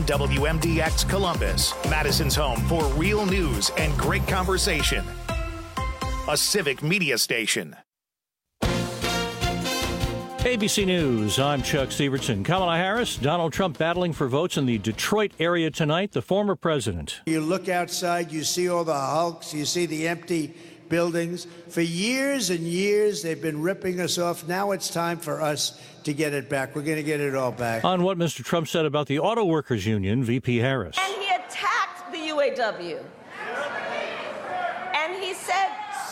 WMDX Columbus, Madison's home for real news and great conversation. A civic media station. ABC News, I'm Chuck Severson. Kamala Harris, Donald Trump battling for votes in the Detroit area tonight, the former president. You look outside, you see all the hulks, you see the empty buildings. For years and years, they've been ripping us off. Now it's time for us to get it back. We're going to get it all back. On what Mr. Trump said about the Auto Workers Union, VP Harris. And he attacked the UAW. And he said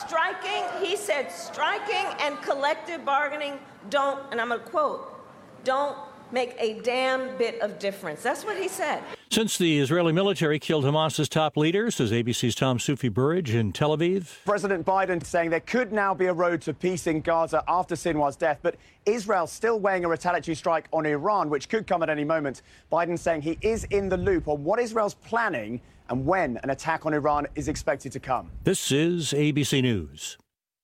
striking and collective bargaining don't, and I'm going to quote, don't make a damn bit of difference. That's what he said. Since the Israeli military killed Hamas's top leader, says ABC's Tom Sufi-Burridge in Tel Aviv. President Biden saying there could now be a road to peace in Gaza after Sinwar's death, but Israel still weighing a retaliatory strike on Iran, which could come at any moment. Biden saying he is in the loop on what Israel's planning and when an attack on Iran is expected to come. This is ABC News.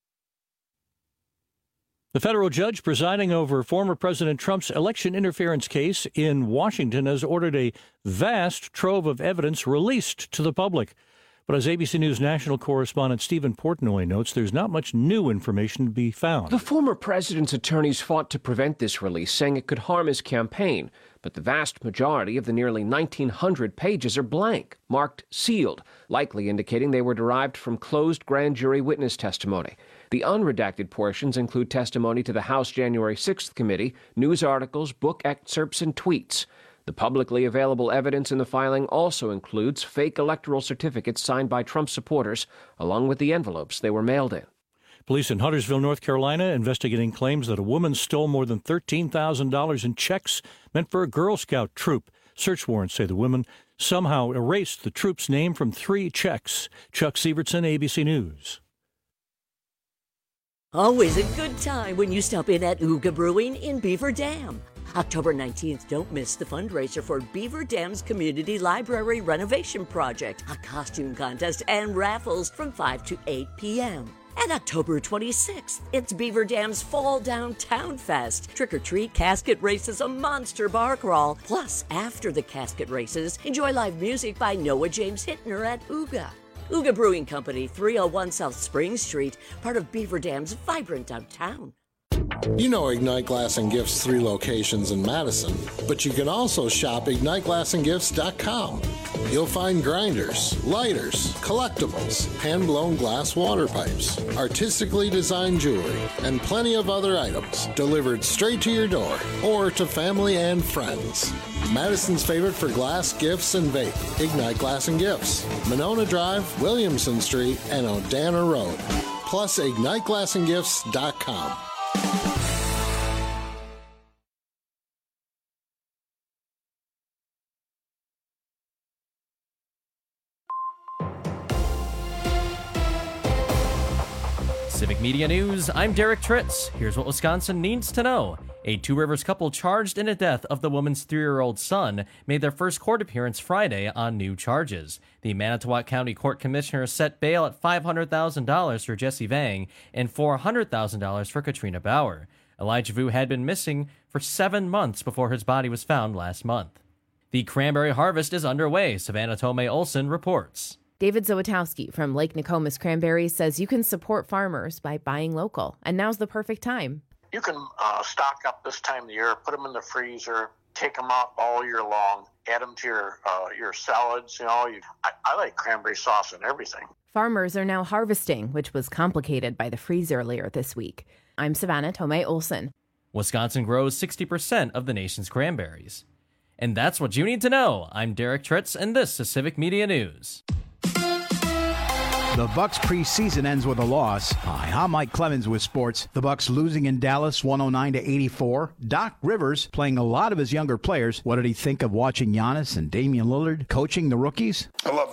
The federal judge presiding over former President Trump's election interference case in Washington has ordered a vast trove of evidence released to the public. But as ABC News national correspondent Stephen Portnoy notes, there's not much new information to be found. The former president's attorneys fought to prevent this release, saying it could harm his campaign. But the vast majority of the nearly 1,900 pages are blank, marked sealed, likely indicating they were derived from closed grand jury witness testimony. The unredacted portions include testimony to the House January 6th committee, news articles, book excerpts, and tweets. The publicly available evidence in the filing also includes fake electoral certificates signed by Trump supporters, along with the envelopes they were mailed in. Police in Huntersville, North Carolina, investigating claims that a woman stole more than $13,000 in checks meant for a Girl Scout troop. Search warrants say the woman somehow erased the troop's name from 3 checks. Chuck Severson, ABC News. Always a good time when you stop in at Ooga Brewing in Beaver Dam. October 19th, don't miss the fundraiser for Beaver Dam's Community Library Renovation Project, a costume contest and raffles from 5 to 8 p.m. And October 26th, it's Beaver Dam's Fall Downtown Fest. Trick-or-treat, casket races, a monster bar crawl. Plus, after the casket races, enjoy live music by Noah James Hittner at Ooga. Ooga Brewing Company, 301 South Spring Street, part of Beaver Dam's vibrant downtown. You know Ignite Glass and Gifts' 3 locations in Madison, but you can also shop IgniteGlassandGifts.com. You'll find grinders, lighters, collectibles, hand-blown glass water pipes, artistically designed jewelry, and plenty of other items delivered straight to your door or to family and friends. Madison's favorite for glass, gifts, and vape, Ignite Glass and Gifts, Monona Drive, Williamson Street, and Odana Road. Plus, IgniteGlassandGifts.com. Civic Media News, I'm Derek Tritz. Here's what Wisconsin needs to know. A Two Rivers couple charged in the death of the woman's 3-year-old son made their first court appearance Friday on new charges. The Manitowoc County Court Commissioner set bail at $500,000 for Jesse Vang and $400,000 for Katrina Bauer. Elijah Vu had been missing for 7 months before his body was found last month. The cranberry harvest is underway, Savannah Tomei Olson reports. David Zawitowski from Lake Nokomis Cranberries says you can support farmers by buying local, and now's the perfect time. You can stock up this time of the year, put them in the freezer, take them out all year long, add them to your salads. I like cranberry sauce and everything. Farmers are now harvesting, which was complicated by the freeze earlier this week. I'm Savannah Tomei Olson. Wisconsin grows 60% of the nation's cranberries. And that's what you need to know. I'm Derek Tritz, and this is Civic Media News. The Bucs preseason ends with a loss. Hi, I'm Mike Clemens with sports. The Bucs losing in Dallas 109-84. Doc Rivers playing a lot of his younger players. What did he think of watching Giannis and Damian Lillard coaching the rookies? I love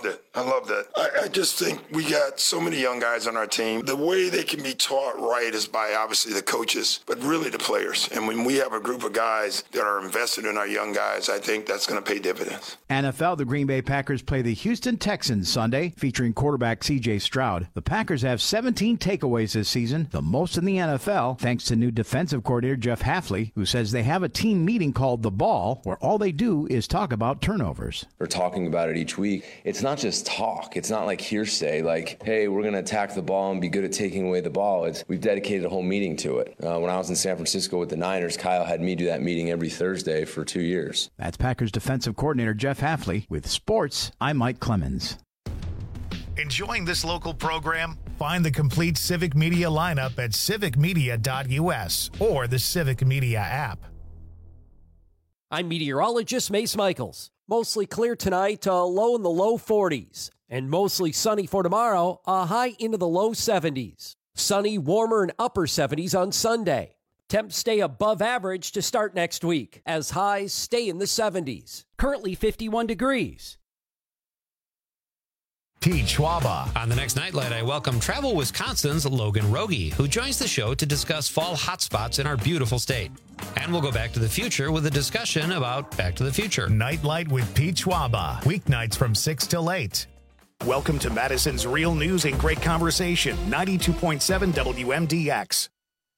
it. I loved it. I just think we got so many young guys on our team. The way they can be taught right is by obviously the coaches, but really the players. And when we have a group of guys that are invested in our young guys, I think that's going to pay dividends. NFL, the Green Bay Packers play the Houston Texans Sunday, featuring quarterback C.J. Stroud. The Packers have 17 takeaways this season, the most in the NFL, thanks to new defensive coordinator Jeff Hafley, who says they have a team meeting called The Ball, where all they do is talk about turnovers. We're talking about it each week. It's not just talk. It's not like hearsay, like, hey, we're going to attack the ball and be good at taking away the ball. We've dedicated a whole meeting to it. When I was in San Francisco with the Niners, Kyle had me do that meeting every Thursday for 2 years. That's Packers defensive coordinator Jeff Hafley. With sports, I'm Mike Clemens. Enjoying this local program? Find the complete Civic Media lineup at civicmedia.us or the Civic Media app. I'm meteorologist Mace Michaels. Mostly clear tonight, low in the low 40s. And mostly sunny for tomorrow, a high into the low 70s. Sunny, warmer, and upper 70s on Sunday. Temps stay above average to start next week, as highs stay in the 70s. Currently 51 degrees. Pete Schwaba. On the next Nightlight, I welcome Travel Wisconsin's Logan Rogie, who joins the show to discuss fall hotspots in our beautiful state. And we'll go back to the future with a discussion about Back to the Future. Nightlight with Pete Schwaba. Weeknights from 6 till 8. Welcome to Madison's Real News and Great Conversation, 92.7 WMDX.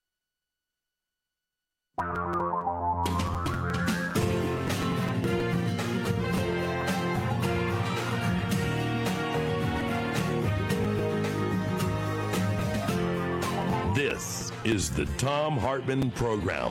This is the Thom Hartmann Program.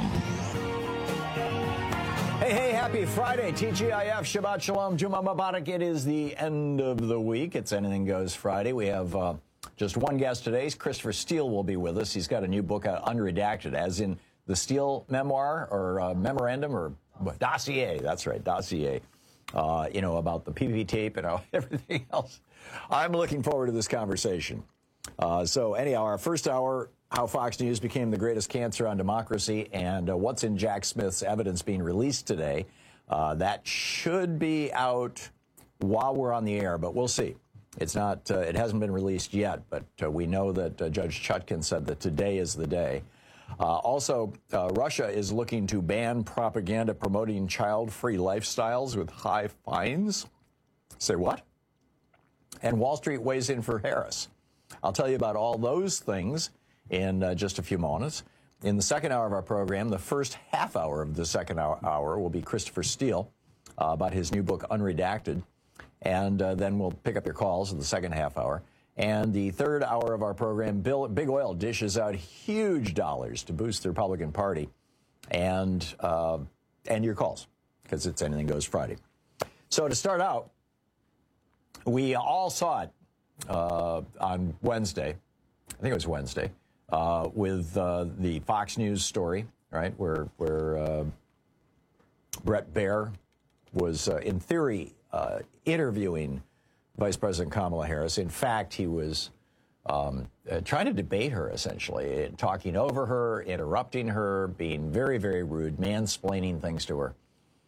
Hey, happy Friday. TGIF, Shabbat Shalom, Juma Mubarak. It is the end of the week. It's Anything Goes Friday. We have just one guest today. Christopher Steele will be with us. He's got a new book out, Unredacted, as in the Steele memoir or memorandum or dossier. That's right, dossier. About the PPP tape and everything else. I'm looking forward to this conversation. So anyhow, our first hour, how Fox News became the greatest cancer on democracy, and what's in Jack Smith's evidence being released today. That should be out while we're on the air, but we'll see. It's not. It hasn't been released yet, but we know that Judge Chutkan said that today is the day. Also, Russia is looking to ban propaganda promoting child-free lifestyles with high fines. Say what? And Wall Street weighs in for Harris. I'll tell you about all those things in just a few moments. In the second hour of our program, the first half hour of the second hour will be Christopher Steele about his new book, Unredacted. And then we'll pick up your calls in the second half hour. And the third hour of our program, Big Oil dishes out huge dollars to boost the Republican Party. And your calls, because it's Anything Goes Friday. So to start out, we all saw it on Wednesday. I think it was Wednesday. With the Fox News story, right, where Bret Baier was, in theory, interviewing Vice President Kamala Harris. In fact, he was trying to debate her, essentially, talking over her, interrupting her, being very, very rude, mansplaining things to her.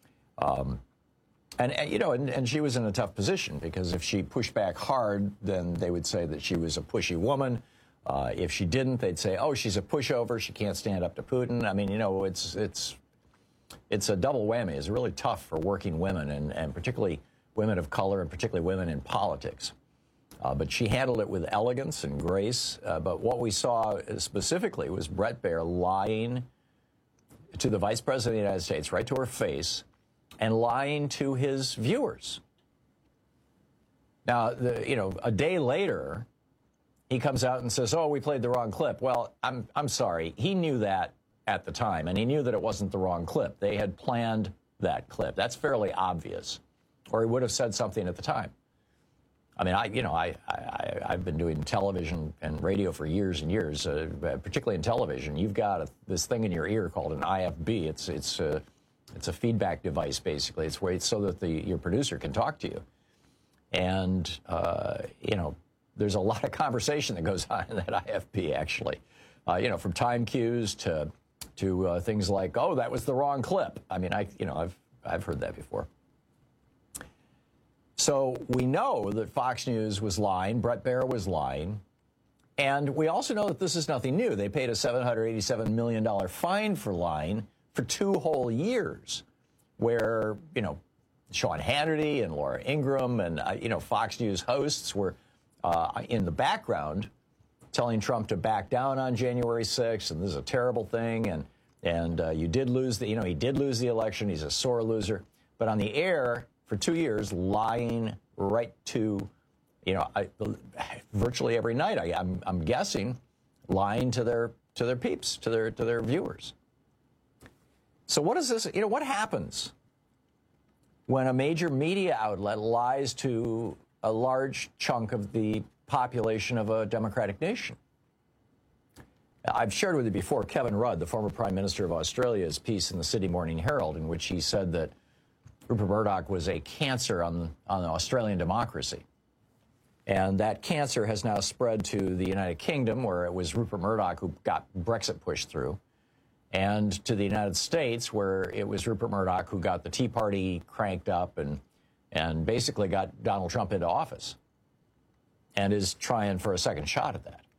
And she was in a tough position, because if she pushed back hard, then they would say that she was a pushy woman. If she didn't, they'd say, oh, she's a pushover. She can't stand up to Putin. I mean, it's a double whammy. It's really tough for working women, and particularly women of color, and particularly women in politics. But she handled it with elegance and grace. But what we saw specifically was Bret Baier lying to the Vice President of the United States, right to her face, and lying to his viewers. Now, a day later, he comes out and says, oh, we played the wrong clip. Well, I'm sorry. He knew that at the time, and he knew that it wasn't the wrong clip. They had planned that clip. That's fairly obvious, or he would have said something at the time. I mean, I've been doing television and radio for years and years, particularly in television. You've got this thing in your ear called an IFB. It's a feedback device, basically. It's so that your producer can talk to you. And, there's a lot of conversation that goes on in that IFB, actually. From time cues to things like, oh, that was the wrong clip. I mean, I've heard that before. So we know that Fox News was lying, Bret Baier was lying, and we also know that this is nothing new. They paid a $787 million fine for lying for 2 whole years, where, you know, Sean Hannity and Laura Ingraham and, you know, Fox News hosts were in the background telling Trump to back down on January 6th, and this is a terrible thing, and you did lose the, you know, he did lose the election, he's a sore loser. But on the air for 2 years, lying right to, you know, virtually every night, I'm guessing, lying to their peeps, to their viewers. So what is this, you know, what happens when a major media outlet lies to a large chunk of the population of a democratic nation? I've shared with you before Kevin Rudd, the former Prime Minister of Australia's piece in the Sydney Morning Herald, in which he said that Rupert Murdoch was a cancer on Australian democracy. And that cancer has now spread to the United Kingdom, where it was Rupert Murdoch who got Brexit pushed through, and to the United States, where it was Rupert Murdoch who got the Tea Party cranked up and basically got Donald Trump into office and is trying for a second shot at that.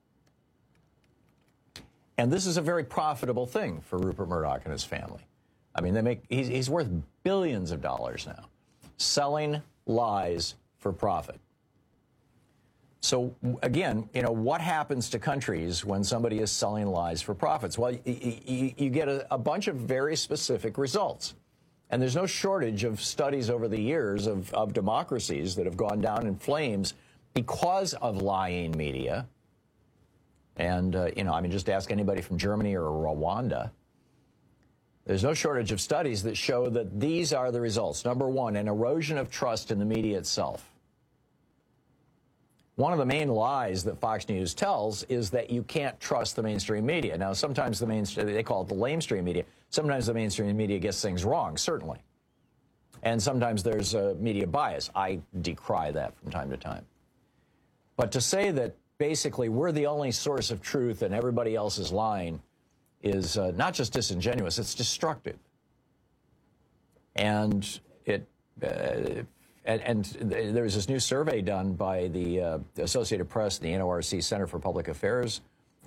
And this is a very profitable thing for Rupert Murdoch and his family. I mean, he's worth billions of dollars now, selling lies for profit. So, again, you know, what happens to countries when somebody is selling lies for profits? Well, you get a bunch of very specific results. And there's no shortage of studies over the years of democracies that have gone down in flames because of lying media. And, you know, I mean, just ask anybody from Germany or Rwanda. There's no shortage of studies that show that these are the results. Number one, an erosion of trust in the media itself. One of the main lies that Fox News tells is that you can't trust the mainstream media. Now, sometimes the mainstream, they call it the lamestream media. Sometimes the mainstream media gets things wrong, certainly. And sometimes there's media bias. I decry that from time to time. But to say that basically we're the only source of truth and everybody else is lying is not just disingenuous, it's destructive. And there's this new survey done by the Associated Press and the NORC Center for Public Affairs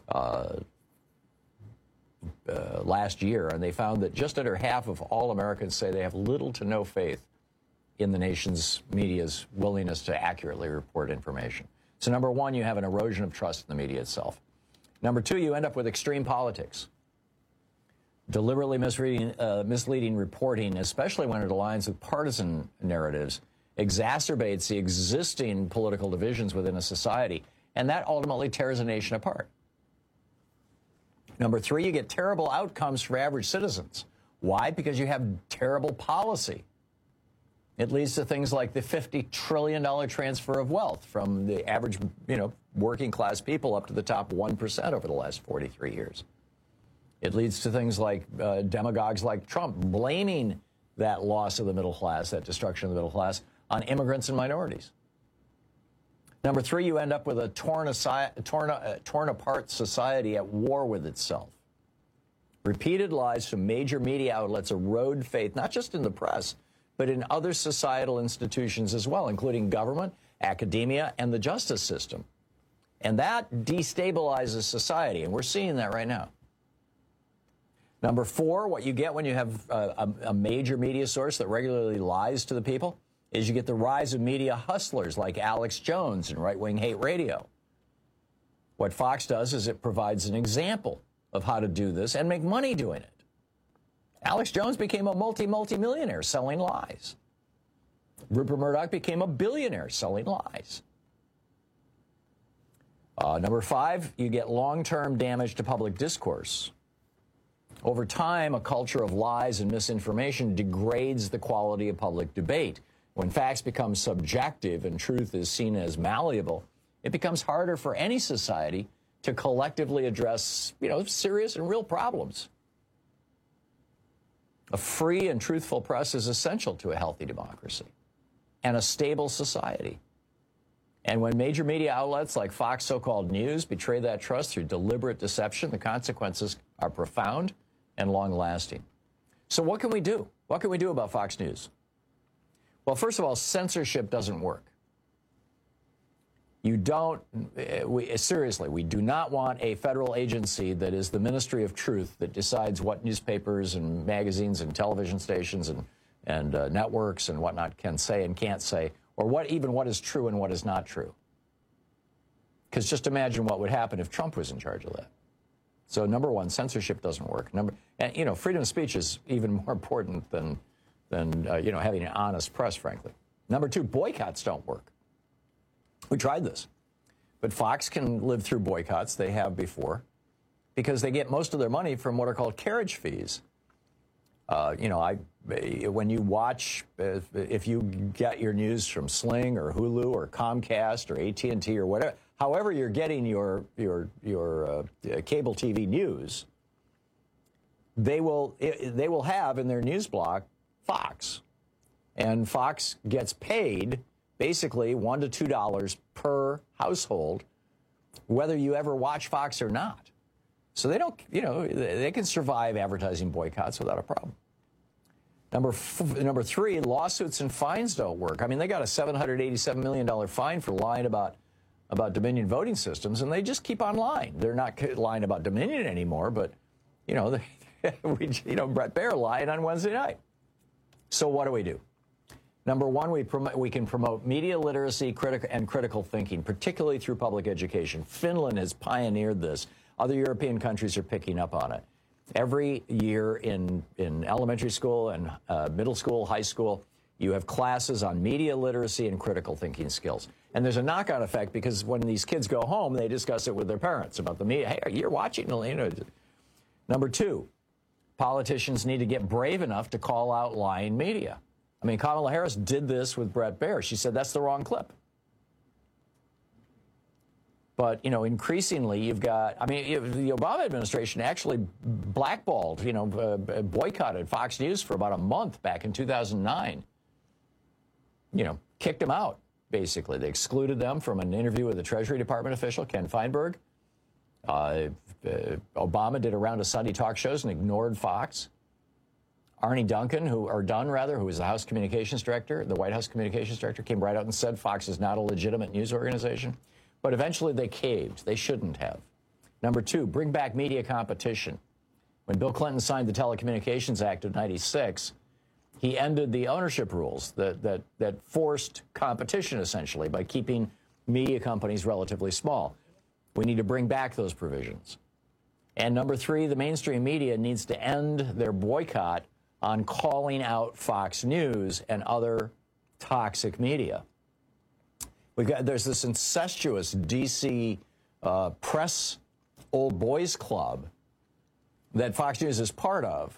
last year, and they found that just under half of all Americans say they have little to no faith in the nation's media's willingness to accurately report information. So number one, you have an erosion of trust in the media itself. Number two, you end up with extreme politics. Deliberately misleading reporting, especially when it aligns with partisan narratives, exacerbates the existing political divisions within a society, and that ultimately tears a nation apart. Number three, you get terrible outcomes for average citizens. Why? Because you have terrible policy. It leads to things like the $50 trillion transfer of wealth from the average, you know, working class people up to the top 1% over the last 43 years. It leads to things like demagogues like Trump blaming that loss of the middle class, that destruction of the middle class, on immigrants and minorities. Number three, you end up with a torn apart society at war with itself. Repeated lies from major media outlets erode faith, not just in the press, but in other societal institutions as well, including government, academia, and the justice system. And that destabilizes society, and we're seeing that right now. Number four, what you get when you have a major media source that regularly lies to the people is you get the rise of media hustlers like Alex Jones and right-wing hate radio. What Fox does is it provides an example of how to do this and make money doing it. Alex Jones became a multi-millionaire selling lies. Rupert Murdoch became a billionaire selling lies. Number five, you get long-term damage to public discourse. Over time, a culture of lies and misinformation degrades the quality of public debate. When facts become subjective and truth is seen as malleable, it becomes harder for any society to collectively address, you know, serious and real problems. A free and truthful press is essential to a healthy democracy and a stable society. And when major media outlets like Fox so-called News betray that trust through deliberate deception, the consequences are profound and long-lasting. So what can we do? What can we do about Fox News? Well, first of all, censorship doesn't work. You don't, seriously, we do not want a federal agency that is the Ministry of Truth that decides what newspapers and magazines and television stations and networks and whatnot can say and can't say, or what is true and what is not true. Because just imagine what would happen if Trump was in charge of that. So number one, censorship doesn't work. And freedom of speech is even more important than having an honest press, frankly. Number two, boycotts don't work. We tried this. But Fox can live through boycotts. They have before, because they get most of their money from what are called carriage fees. When you watch, if you get your news from Sling or Hulu or Comcast or AT&T or whatever, however you're getting your cable TV news, they will have in their news block Fox, and Fox gets paid basically $1 to $2 per household, whether you ever watch Fox or not. So they don't, they can survive advertising boycotts without a problem. Number three, lawsuits and fines don't work. I mean, they got a $787 million fine for lying about Dominion voting systems, and they just keep on lying. They're not lying about Dominion anymore, but, Brett Baier lied on Wednesday night. So what do? Number one, we can promote media literacy and critical thinking, particularly through public education. Finland has pioneered this. Other European countries are picking up on it. Every year in elementary school and middle school, high school, you have classes on media literacy and critical thinking skills. And there's a knock-on effect because when these kids go home, they discuss it with their parents about the media. Hey, you're watching. Number two, politicians need to get brave enough to call out lying media. I mean, Kamala Harris did this with Brett Baier. She said that's the wrong clip. But, increasingly you've got, the Obama administration actually blackballed, boycotted Fox News for about a month back in 2009. Kicked them out, basically. They excluded them from an interview with the Treasury Department official, Ken Feinberg. Obama did a round of Sunday talk shows and ignored Fox. Arnie Duncan, who was the House Communications Director, the White House Communications Director, came right out and said Fox is not a legitimate news organization. But eventually they caved. They shouldn't have. Number two, bring back media competition. When Bill Clinton signed the Telecommunications Act of '96, he ended the ownership rules that forced competition, essentially, by keeping media companies relatively small. We need to bring back those provisions. And number three, the mainstream media needs to end their boycott on calling out Fox News and other toxic media. There's this incestuous D.C. press old boys club that Fox News is part of,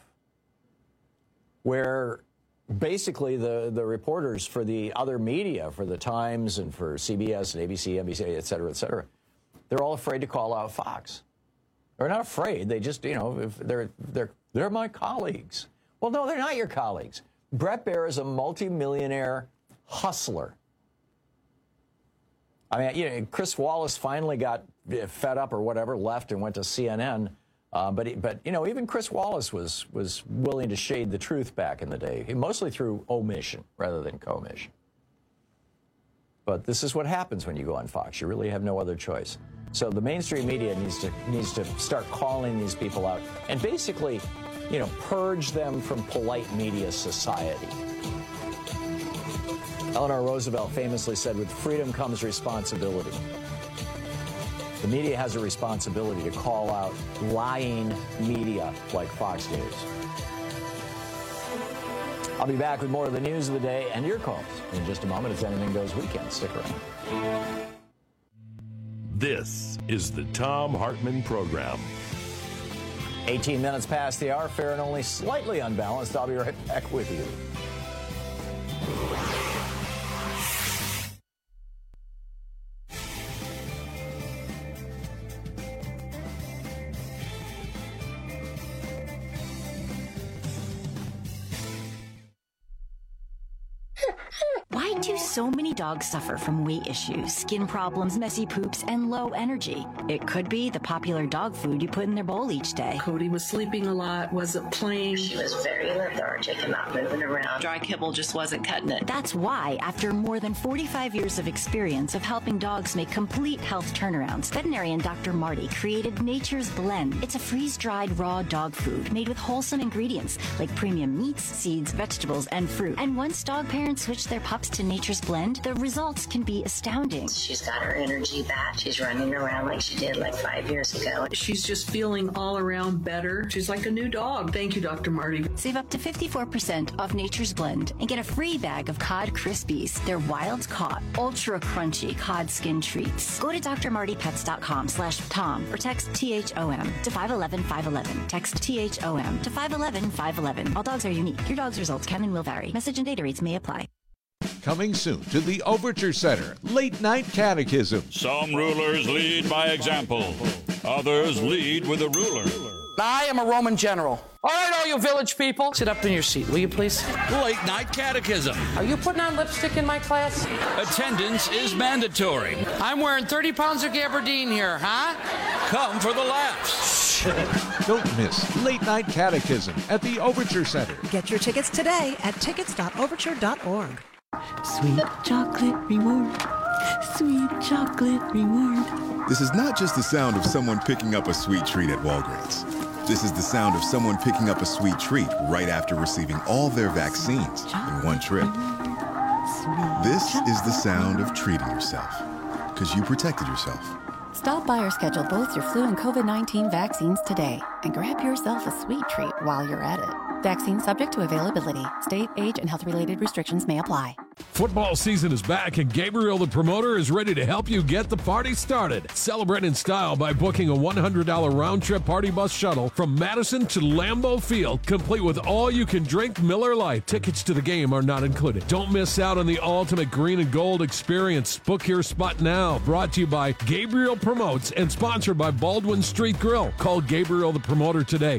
where basically the reporters for the other media, for the Times and for CBS and ABC, NBC, et cetera, they're all afraid to call out Fox. They're not afraid. They just, if they're my colleagues. Well, no, they're not your colleagues. Brett Baier is a multimillionaire hustler. Chris Wallace finally got fed up or whatever, left and went to CNN. But even Chris Wallace was willing to shade the truth back in the day, mostly through omission rather than commission. But this is what happens when you go on Fox. You really have no other choice. So the mainstream media needs to start calling these people out and basically, purge them from polite media society. Eleanor Roosevelt famously said, with freedom comes responsibility. The media has a responsibility to call out lying media like Fox News. I'll be back with more of the news of the day and your calls in just a moment. It's Anything Goes Weekend. Stick around. This is the Thom Hartmann Program. 18 minutes past the hour, fair and only slightly unbalanced. I'll be right back with you. Why do so many dogs suffer from weight issues, skin problems, messy poops, and low energy? It could be the popular dog food you put in their bowl each day. Cody was sleeping a lot, wasn't playing. She was very lethargic and not moving around. Dry kibble just wasn't cutting it. That's why, after more than 45 years of experience of helping dogs make complete health turnarounds, veterinarian Dr. Marty created Nature's Blend. It's a freeze-dried raw dog food made with wholesome ingredients like premium meats, seeds, vegetables, and fruit. And once dog parents switch their pups to Nature's Blend, the results can be astounding. She's got her energy back. She's running around like she did like 5 years ago. She's just feeling all around better. She's like a new dog. Thank you, Dr. Marty. Save up to 54% off Nature's Blend and get a free bag of Cod Krispies. They're wild caught, ultra crunchy cod skin treats. Go to drmartypets.com/Tom or text THOM to 511-511. Text THOM to 511-511. All dogs are unique. Your dog's results can and will vary. Message and data rates may apply. Coming soon to the Overture Center, Late Night Catechism. Some rulers lead by example. Others lead with a ruler. I am a Roman general. All right, all you village people, sit up in your seat, will you please? Late Night Catechism. Are you putting on lipstick in my class? Attendance is mandatory. I'm wearing 30 pounds of gabardine here, huh? Come for the laughs. Don't miss Late Night Catechism at the Overture Center. Get your tickets today at tickets.overture.org. Sweet chocolate reward. Sweet chocolate reward. This is not just the sound of someone picking up a sweet treat at Walgreens. This is the sound of someone picking up a sweet treat right after receiving all their vaccines in one trip. This is the sound of treating yourself, because you protected yourself. Stop by or schedule both your flu and COVID-19 vaccines today and grab yourself a sweet treat while you're at it. Vaccine subject to availability. State, age, and health-related restrictions may apply. Football season is back, and Gabriel the Promoter is ready to help you get the party started. Celebrate in style by booking a $100 round-trip party bus shuttle from Madison to Lambeau Field, complete with all-you-can-drink Miller Lite. Tickets to the game are not included. Don't miss out on the ultimate green and gold experience. Book your spot now. Brought to you by Gabriel Promotes and sponsored by Baldwin Street Grill. Call Gabriel the Promoter today,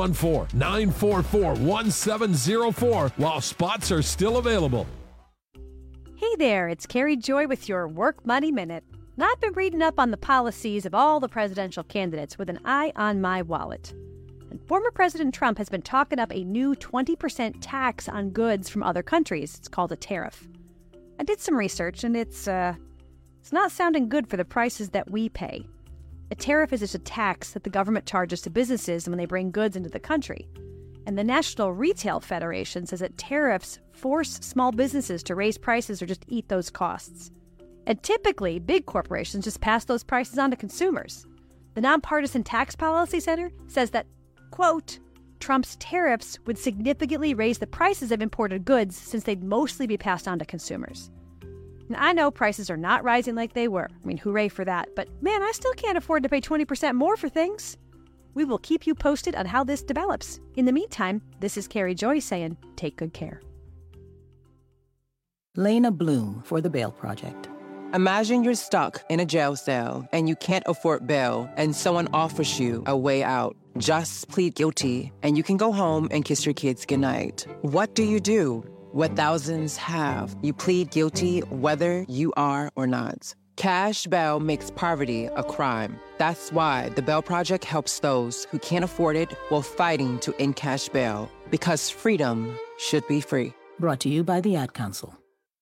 414-944-1704, while spots are still available. Hey there, it's Carrie Joy with your Work Money Minute. And I've been reading up on the policies of all the presidential candidates with an eye on my wallet. And former President Trump has been talking up a new 20% tax on goods from other countries. It's called a tariff. I did some research, and it's not sounding good for the prices that we pay. A tariff is just a tax that the government charges to businesses when they bring goods into the country. And the National Retail Federation says that tariffs force small businesses to raise prices or just eat those costs. And typically, big corporations just pass those prices on to consumers. The Nonpartisan Tax Policy Center says that, quote, Trump's tariffs would significantly raise the prices of imported goods since they'd mostly be passed on to consumers. And I know prices are not rising like they were. I mean, hooray for that. But man, I still can't afford to pay 20% more for things. We will keep you posted on how this develops. In the meantime, this is Carrie Joy saying, take good care. Lena Bloom for the Bail Project. Imagine you're stuck in a jail cell and you can't afford bail and someone offers you a way out. Just plead guilty and you can go home and kiss your kids goodnight. What do you do? What thousands have. You plead guilty whether you are or not. Cash bail makes poverty a crime. That's why the Bail Project helps those who can't afford it while fighting to end cash bail. Because freedom should be free. Brought to you by the Ad Council.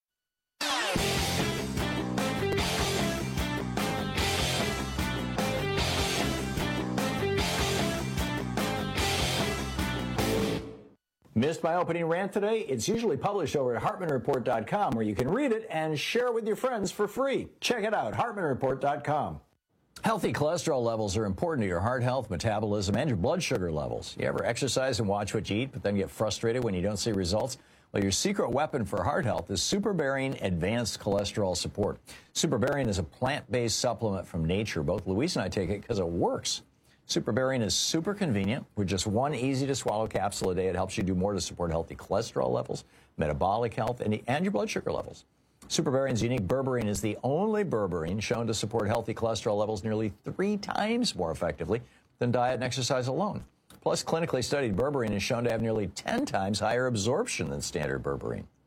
Missed my opening rant today? It's usually published over at HartmanReport.com, where you can read it and share it with your friends for free. Check it out, HartmanReport.com. Healthy cholesterol levels are important to your heart health, metabolism, and your blood sugar levels. You ever exercise and watch what you eat, but then get frustrated when you don't see results? Well, your secret weapon for heart health is SuperBarian Advanced Cholesterol Support. SuperBarian is a plant-based supplement from nature. Both Louise and I take it because it works. SuperBarian is super convenient. With just one easy-to-swallow capsule a day, it helps you do more to support healthy cholesterol levels, metabolic health, and your blood sugar levels. SuperBarian's unique berberine is the only berberine shown to support healthy cholesterol levels nearly 3 times more effectively than diet and exercise alone. Plus, clinically studied berberine is shown to have nearly 10 times higher absorption than standard berberine.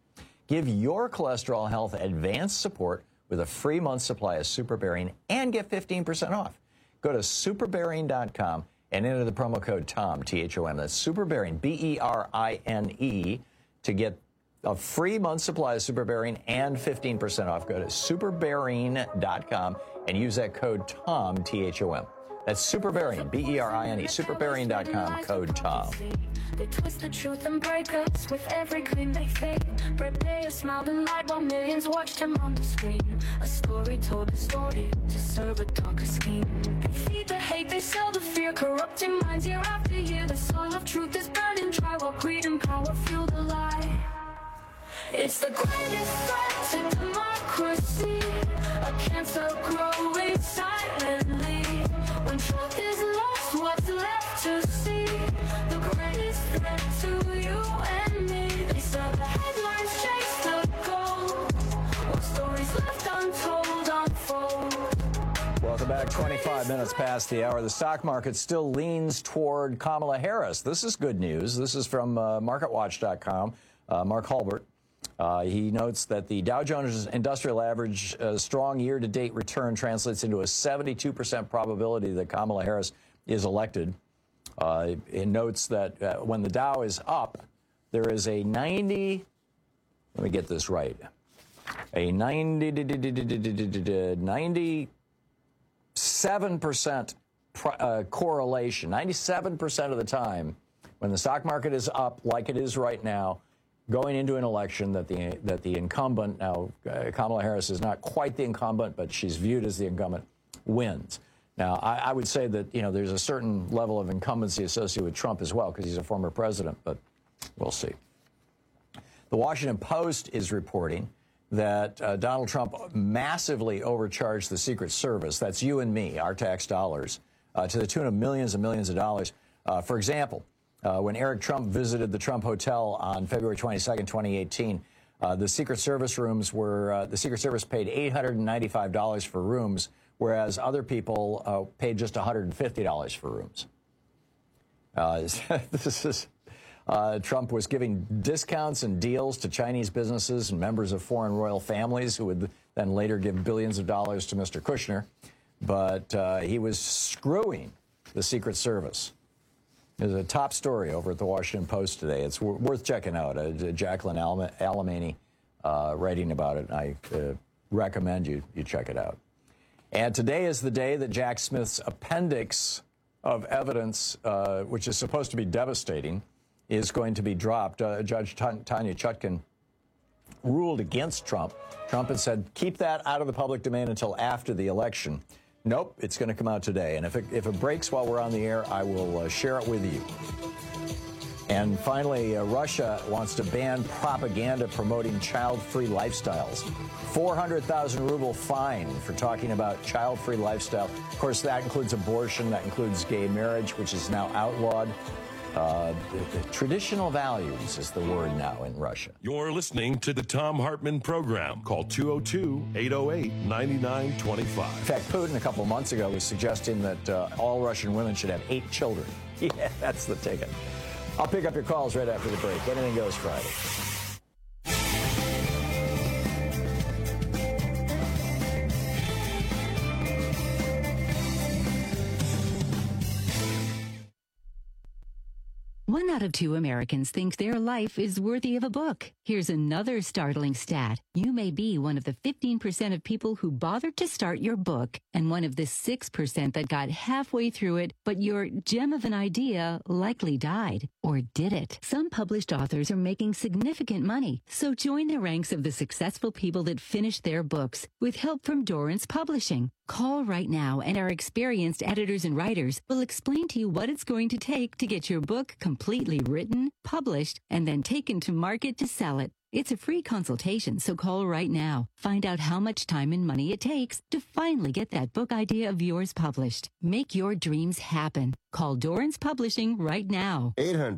Give your cholesterol health advanced support with a free month supply of Superbearing and get 15% off. Go to superbearing.com and enter the promo code TOM, T-H-O-M. That's Superbearing, B-E-R-I-N-E, to get a free month supply of Superbearing and 15% off. Go to superbearing.com and use that code TOM, T-H-O-M. That's Superbearing, B-E-R-I-N-E, superbearing.com, code TOM. They twist the truth and break us with every claim they fake. Brett Baer smiled and lied while millions watched him on the screen. A story told distorted to serve a darker scheme. They feed the hate, they sell the fear, corrupting minds year after year. The soil of truth is burning dry while greed and power fuel the lie. It's the greatest threat to democracy, a cancer growing silently. When truth is lost, what's left to see? The greatest threat to you and me. They sell the headlines, chase the gold, what stories left untold unfold. Welcome back. 25 minutes past the hour. The stock market still leans toward Kamala Harris. This is good news. This is from MarketWatch.com. Mark Hulbert. He notes that the Dow Jones Industrial Average strong year-to-date return translates into a 72% probability that Kamala Harris is elected. It notes that when the Dow is up, there is a 90, let me get this right, a 97% correlation. 97% of the time, when the stock market is up like it is right now, going into an election that the incumbent, now Kamala Harris is not quite the incumbent, but she's viewed as the incumbent, wins. Now, I would say that, there's a certain level of incumbency associated with Trump as well, because he's a former president, but we'll see. The Washington Post is reporting that Donald Trump massively overcharged the Secret Service, that's you and me, our tax dollars, to the tune of millions and millions of dollars. For example, when Eric Trump visited the Trump Hotel on February 22nd, 2018, the Secret Service rooms were, the Secret Service paid $895 for rooms, whereas other people paid just $150 for rooms. Trump was giving discounts and deals to Chinese businesses and members of foreign royal families who would then later give billions of dollars to Mr. Kushner. But he was screwing the Secret Service. There's a top story over at the Washington Post today. It's worth checking out. Jacqueline Alemany writing about it. I recommend you check it out. And today is the day that Jack Smith's appendix of evidence, which is supposed to be devastating, is going to be dropped. Judge Tanya Chutkan ruled against Trump. Trump had said, keep that out of the public domain until after the election. Nope, it's going to come out today. And if it breaks while we're on the air, I will share it with you. And finally, Russia wants to ban propaganda promoting child-free lifestyles. 400,000 ruble fine for talking about child-free lifestyle. Of course, that includes abortion. That includes gay marriage, which is now outlawed. Traditional values is the word now in Russia. You're listening to the Thom Hartmann Program. Call 202-808-9925. In fact, Putin a couple of months ago was suggesting that all Russian women should have 8 children. Yeah, that's the ticket. I'll pick up your calls right after the break. Anything Goes Friday. One out of 2 Americans think their life is worthy of a book. Here's another startling stat. You may be one of the 15% of people who bothered to start your book and one of the 6% that got halfway through it, but your gem of an idea likely died. Or did it? Some published authors are making significant money, so join the ranks of the successful people that finished their books with help from Dorrance Publishing. Call right now, and our experienced editors and writers will explain to you what it's going to take to get your book completely written, published, and then taken to market to sell it. It's a free consultation, so call right now. Find out how much time and money it takes to finally get that book idea of yours published. Make your dreams happen. Call Dorrance Publishing right now.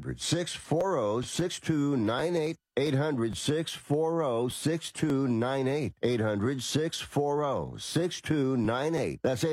800-640-6298. 800-640-6298. 800-640-6298. That's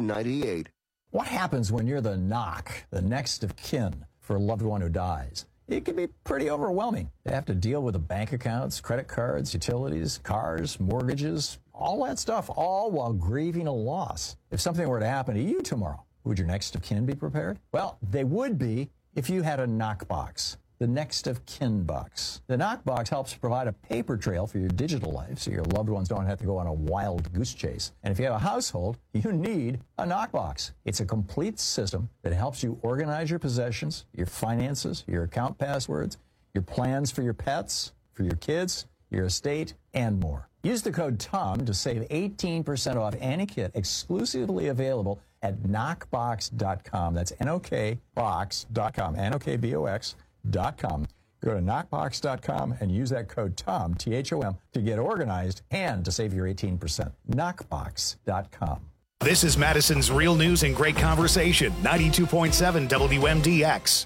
800-640-6298. What happens when you're the knock, the next of kin for a loved one who dies? it can be pretty overwhelming. They have to deal with the bank accounts, credit cards, utilities, cars, mortgages, all that stuff, all while grieving a loss. If something were to happen to you tomorrow, would your next of kin be prepared? Well, they would be if you had a knockbox. The next of kin box. The knockbox helps provide a paper trail for your digital life so your loved ones don't have to go on a wild goose chase. And if you have a household, you need a knockbox. It's a complete system that helps you organize your possessions, your finances, your account passwords, your plans for your pets, for your kids, your estate, and more. Use the code TOM to save 18% off any kit exclusively available at knockbox.com. That's knockbox.com, knockbox.com. Go to knockbox.com and use that code TOM, T-H-O-M, to get organized and to save your 18%. Knockbox.com. This is Madison's Real News and Great Conversation, 92.7 WMDX.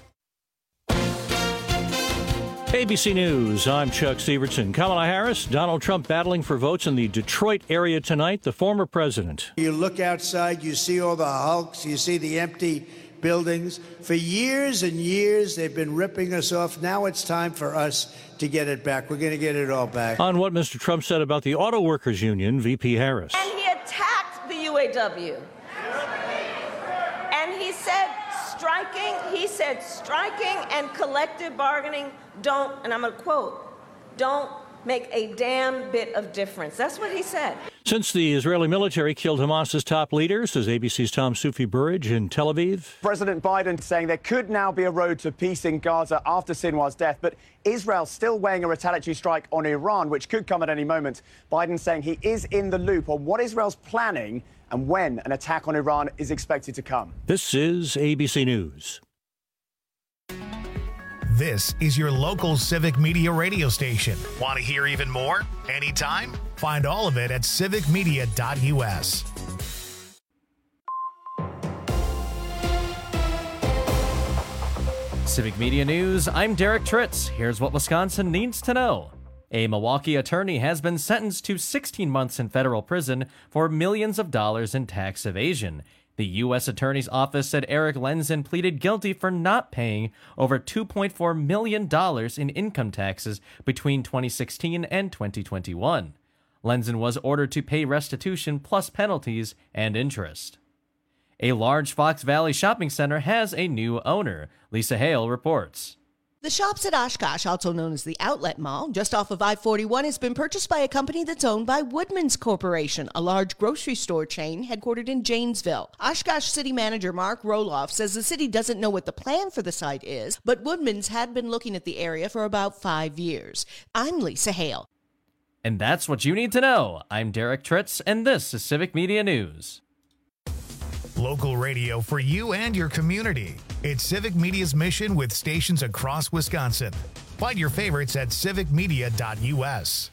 ABC News, I'm Chuck Stevenson. Kamala Harris, Donald Trump battling for votes in the Detroit area tonight, the former president. You look outside, you see all the hulks, you see the empty buildings. For years and years, they've been ripping us off. Now it's time for us to get it back. We're going to get it all back. On what Mr. Trump said about the Auto Workers Union, VP Harris. And he attacked the UAW. And he said striking and collective bargaining don't, and I'm going to quote, don't make a damn bit of difference. That's what he said. Since the Israeli military killed Hamas's top leader, says ABC's Tom Sufi-Burridge in Tel Aviv. President Biden saying there could now be a road to peace in Gaza after Sinwar's death, but Israel's still weighing a retaliatory strike on Iran, which could come at any moment. Biden saying he is in the loop on what Israel's planning and when an attack on Iran is expected to come. This is ABC News. This is your local Civic Media radio station. Want to hear even more? Anytime? Find all of it at civicmedia.us. Civic Media News, I'm Derek Tritz. Here's what Wisconsin needs to know. A Milwaukee attorney has been sentenced to 16 months in federal prison for millions of dollars in tax evasion. The U.S. Attorney's Office said Eric Lenzen pleaded guilty for not paying over $2.4 million in income taxes between 2016 and 2021. Lenzen was ordered to pay restitution plus penalties and interest. A large Fox Valley shopping center has a new owner. Lisa Hale reports. The Shops at Oshkosh, also known as the Outlet Mall, just off of I-41, has been purchased by a company that's owned by Woodman's Corporation, a large grocery store chain headquartered in Janesville. Oshkosh City Manager Mark Roloff says the city doesn't know what the plan for the site is, but Woodman's had been looking at the area for about 5 years. I'm Lisa Hale. And that's what you need to know. I'm Derek Tritz, and this is Civic Media News. Local radio for you and your community. It's Civic Media's mission with stations across Wisconsin. Find your favorites at civicmedia.us.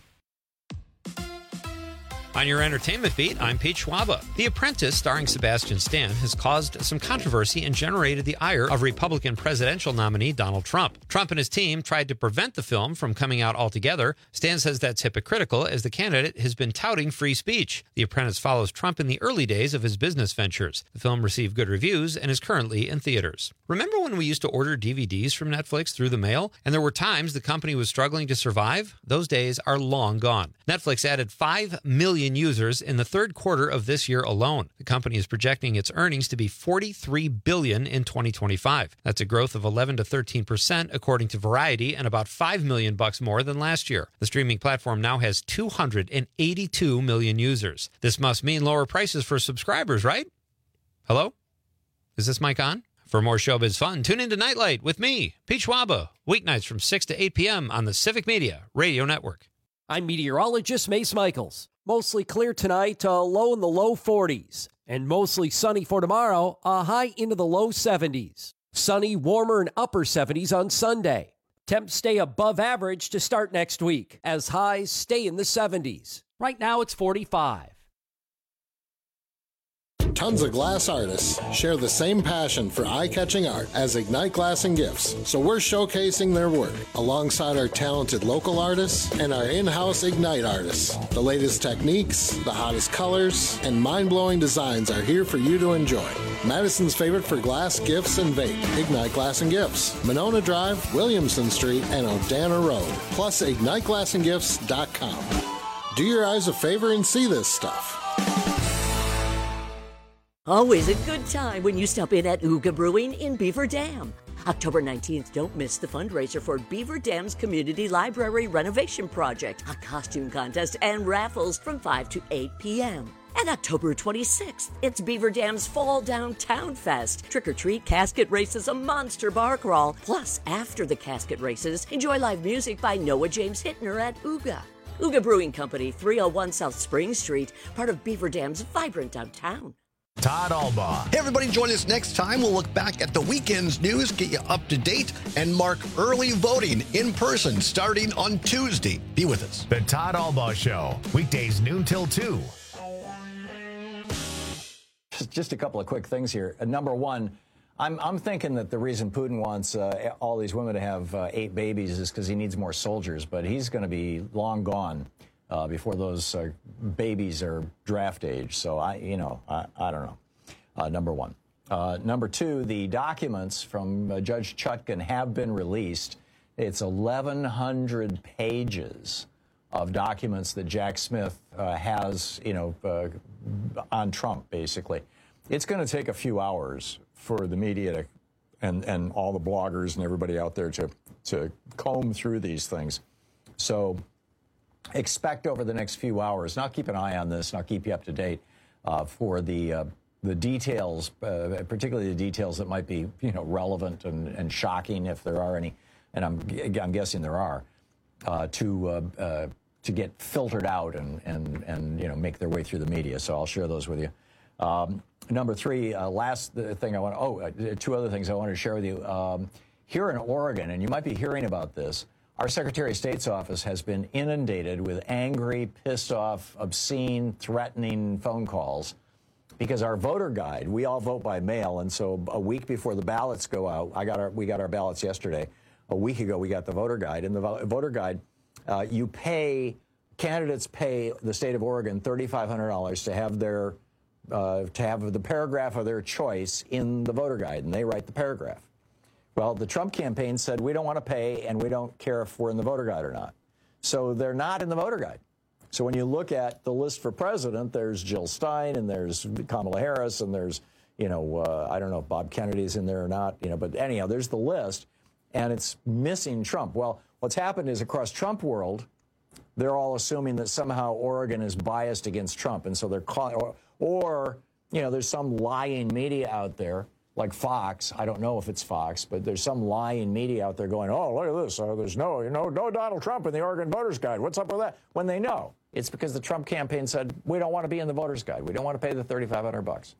On your entertainment beat, I'm Pete Schwaba. The Apprentice, starring Sebastian Stan, has caused some controversy and generated the ire of Republican presidential nominee Donald Trump. Trump and his team tried to prevent the film from coming out altogether. Stan says that's hypocritical, as the candidate has been touting free speech. The Apprentice follows Trump in the early days of his business ventures. The film received good reviews and is currently in theaters. Remember when we used to order DVDs from Netflix through the mail, and there were times the company was struggling to survive? Those days are long gone. Netflix added 5 million users in the third quarter of this year alone. The company is projecting its earnings to be $43 billion in 2025. That's a growth of 11 to 13%, according to Variety, and about $5 million more than last year. The streaming platform now has 282 million users. This must mean lower prices for subscribers, right? Hello? Is this mic on? For more showbiz fun, tune into Nightlight with me, Pete Schwaba, weeknights from 6 to 8 p.m. on the Civic Media Radio Network. I'm meteorologist Mace Michaels. Mostly clear tonight, low in the low 40s. And mostly sunny for tomorrow, a high into the low 70s. Sunny, warmer, and upper 70s on Sunday. Temps stay above average to start next week, as highs stay in the 70s. Right now, it's 45. Tons of glass artists share the same passion for eye-catching art as Ignite Glass and Gifts, so we're showcasing their work alongside our talented local artists and our in-house Ignite artists. The latest techniques, the hottest colors, and mind-blowing designs are here for you to enjoy. Madison's favorite for glass, gifts, and vape, Ignite Glass and Gifts. Monona Drive, Williamson Street, and Odana Road. Plus, IgniteGlassandGifts.com. Do your eyes a favor and see this stuff. Always a good time when you stop in at Ooga Brewing in Beaver Dam. October 19th, don't miss the fundraiser for Beaver Dam's Community Library Renovation Project, a costume contest, and raffles from 5 to 8 p.m. And October 26th, it's Beaver Dam's Fall Downtown Fest. Trick-or-treat, casket races, a monster bar crawl. Plus, after the casket races, enjoy live music by Noah James Hittner at Ooga. Ooga Brewing Company, 301 South Spring Street, part of Beaver Dam's vibrant downtown. Todd Albaugh. Hey, everybody, join us next time. We'll look back at the weekend's news, get you up to date, and mark early voting in person starting on Tuesday. Be with us. The Todd Albaugh Show, weekdays noon till 2. Just a couple of quick things here. Number one, I'm thinking that the reason Putin wants all these women to have 8 babies is because he needs more soldiers, but he's going to be long gone before those babies are draft age. So I don't know. Number one. Number two, the documents from Judge Chutkan have been released. It's 1,100 pages of documents that Jack Smith has, on Trump, basically. It's going to take a few hours for the media and all the bloggers and everybody out there to comb through these things. So expect over the next few hours, and I'll keep an eye on this, and I'll keep you up to date for the details, particularly the details that might be, relevant and shocking if there are any, and I'm guessing there are, to get filtered out and make their way through the media. So I'll share those with you. Number three, last thing I want. Two other things I wanted to share with you. Here in Oregon, and you might be hearing about this, our Secretary of State's office has been inundated with angry, pissed off, obscene, threatening phone calls because our voter guide, we all vote by mail, and so a week before the ballots go out, we got our ballots yesterday. A week ago, we got the voter guide, and the voter guide, candidates pay the state of Oregon $3,500 to have the paragraph of their choice in the voter guide, and they write the paragraph. Well, the Trump campaign said, we don't want to pay, and we don't care if we're in the voter guide or not. So they're not in the voter guide. So when you look at the list for president, there's Jill Stein, and there's Kamala Harris, and there's, I don't know if Bob Kennedy's in there or not, but anyhow, there's the list, and it's missing Trump. Well, what's happened is across Trump world, they're all assuming that somehow Oregon is biased against Trump, and so they're calling, or there's some lying media out there, like Fox. I don't know if it's Fox, but there's some lying media out there going, oh, look at this. There's no Donald Trump in the Oregon Voters Guide. What's up with that? When they know. It's because the Trump campaign said, we don't want to be in the Voters Guide. We don't want to pay the $3,500.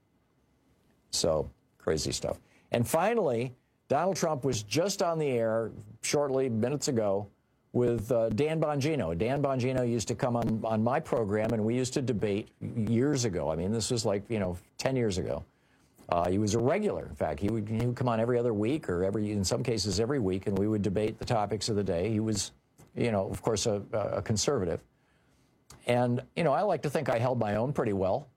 So, crazy stuff. And finally, Donald Trump was just on the air shortly, minutes ago, with Dan Bongino. Dan Bongino used to come on my program, and we used to debate years ago. I mean, this was like, 10 years ago. He was a regular. In fact, he would come on every other week or in some cases every week, and we would debate the topics of the day. He was, of course, a conservative. And, I like to think I held my own pretty well.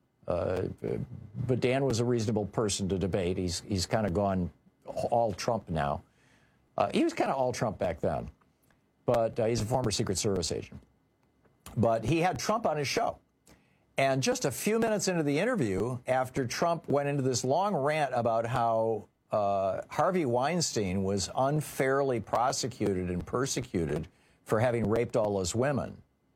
But Dan was a reasonable person to debate. He's kind of gone all Trump now. He was kind of all Trump back then. But he's a former Secret Service agent. But he had Trump on his show. And just a few minutes into the interview, after Trump went into this long rant about how Harvey Weinstein was unfairly prosecuted and persecuted for having raped all those women,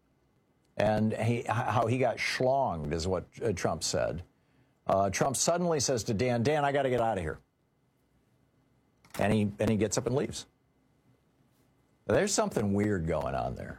and how he got schlonged, is what Trump said, Trump suddenly says to Dan, I got to get out of here. And he gets up and leaves. There's something weird going on there.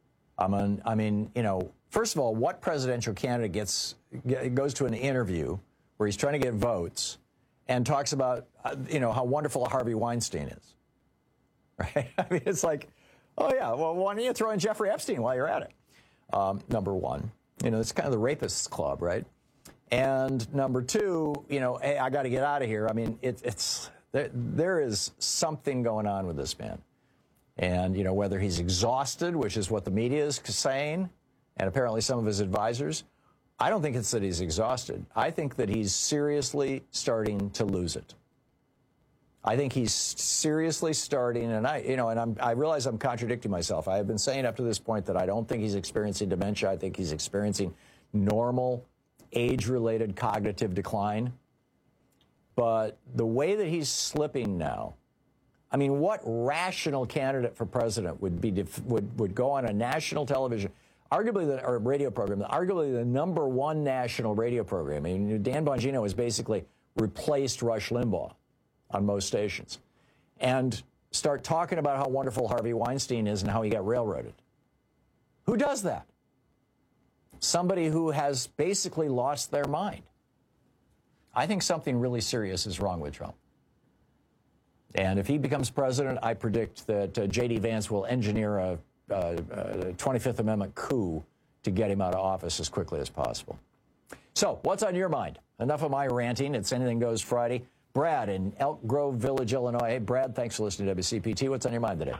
I mean, first of all, what presidential candidate goes to an interview where he's trying to get votes and talks about, how wonderful Harvey Weinstein is, right? I mean, it's like, oh, yeah, well, why don't you throw in Jeffrey Epstein while you're at it? Number one, it's kind of the rapists club, right? And number two, hey, I got to get out of here. I mean, there is something going on with this man. And, whether he's exhausted, which is what the media is saying, and apparently some of his advisors, I don't think it's that he's exhausted. I think that he's seriously starting to lose it. I think he's seriously starting, and I realize I'm contradicting myself. I have been saying up to this point that I don't think he's experiencing dementia. I think he's experiencing normal age-related cognitive decline. But the way that he's slipping now, I mean, what rational candidate for president would go on a national television, or radio program, arguably the #1 national radio program? I mean, Dan Bongino has basically replaced Rush Limbaugh on most stations, and start talking about how wonderful Harvey Weinstein is and how he got railroaded. Who does that? Somebody who has basically lost their mind. I think something really serious is wrong with Trump. And if he becomes president, I predict that J.D. Vance will engineer a 25th Amendment coup to get him out of office as quickly as possible. So, what's on your mind? Enough of my ranting. It's Anything Goes Friday. Brad in Elk Grove Village, Illinois. Hey, Brad, thanks for listening to WCPT. What's on your mind today?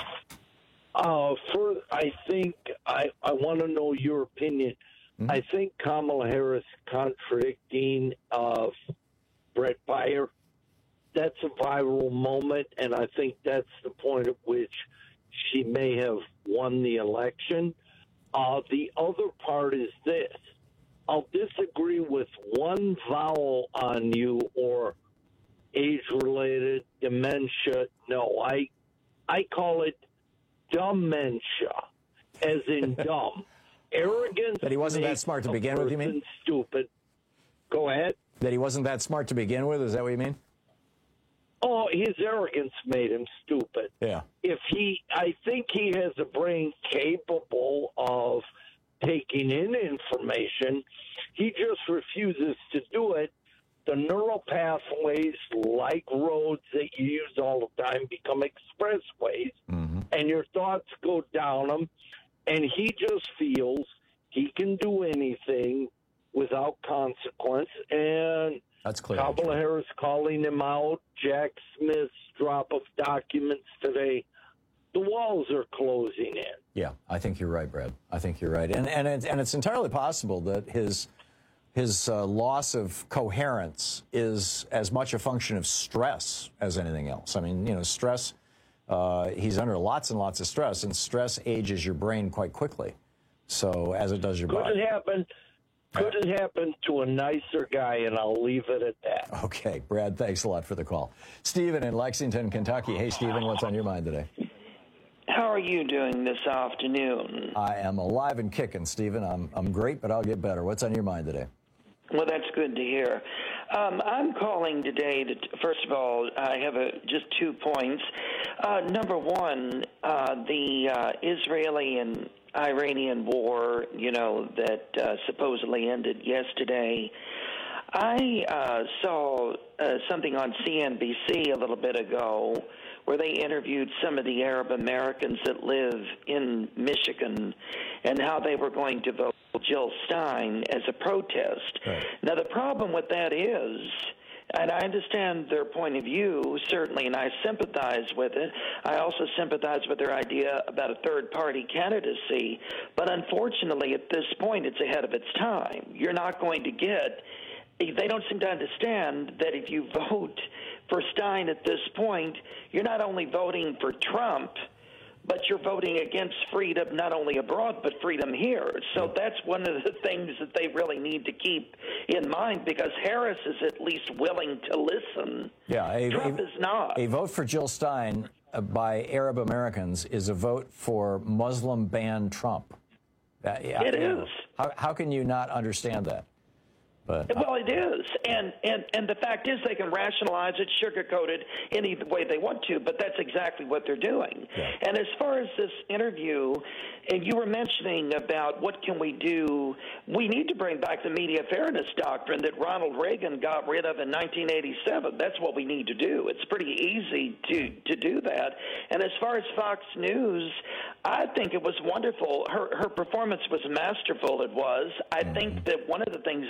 I think I want to know your opinion. Mm-hmm. I think Kamala Harris contradicting Brett Baier, that's a viral moment, and I think that's the point at which she may have won the election. The other part is this. I'll disagree with one vowel on you or age-related dementia. No, I call it dementia, as in dumb. Arrogance. That he wasn't that smart to begin with, you mean? Stupid. Go ahead. That he wasn't that smart to begin with? Is that what you mean? Oh, his arrogance made him stupid. Yeah. I think he has a brain capable of taking in information. He just refuses to do it. The neural pathways, like roads that you use all the time, become expressways, and your thoughts go down them, and he just feels he can do anything without consequence, and that's clear. Kamala Harris calling him out, Jack Smith's drop of documents today, the walls are closing in. Yeah, I think you're right, Brad. I think you're right. And it's entirely possible that his loss of coherence is as much a function of stress as anything else. I mean, stress, he's under lots and lots of stress, and stress ages your brain quite quickly. So, as it does your body. Could it happen to a nicer guy, and I'll leave it at that. Okay, Brad, thanks a lot for the call. Stephen in Lexington, Kentucky. Hey, Stephen, what's on your mind today? How are you doing this afternoon? I am alive and kicking, Stephen. I'm great, but I'll get better. What's on your mind today? Well, that's good to hear. I'm calling today to, first of all, I have just 2 points. Number one, the Israeli and Iranian war, that supposedly ended yesterday. I saw something on CNBC a little bit ago where they interviewed some of the Arab Americans that live in Michigan and how they were going to vote Jill Stein as a protest. Right. Now, the problem with that is, and I understand their point of view, certainly, and I sympathize with it. I also sympathize with their idea about a third-party candidacy. But unfortunately, at this point, it's ahead of its time. You're not going to get – they don't seem to understand that if you vote for Stein at this point, you're not only voting for Trump, but you're voting against freedom not only abroad but freedom here. So that's one of the things that they really need to keep in mind, because Harris is at least willing to listen. Yeah, Trump is not. A vote for Jill Stein by Arab Americans is a vote for Muslim-banned Trump. It is. How can you not understand that? But, well, it is, and the fact is they can rationalize it, sugarcoat it any way they want to, but that's exactly what they're doing. Yeah. And as far as this interview, and you were mentioning about what can we do, we need to bring back the media fairness doctrine that Ronald Reagan got rid of in 1987. That's what we need to do. It's pretty easy to do that. And as far as Fox News, I think it was wonderful. Her performance was masterful, it was. I think that one of the things that I like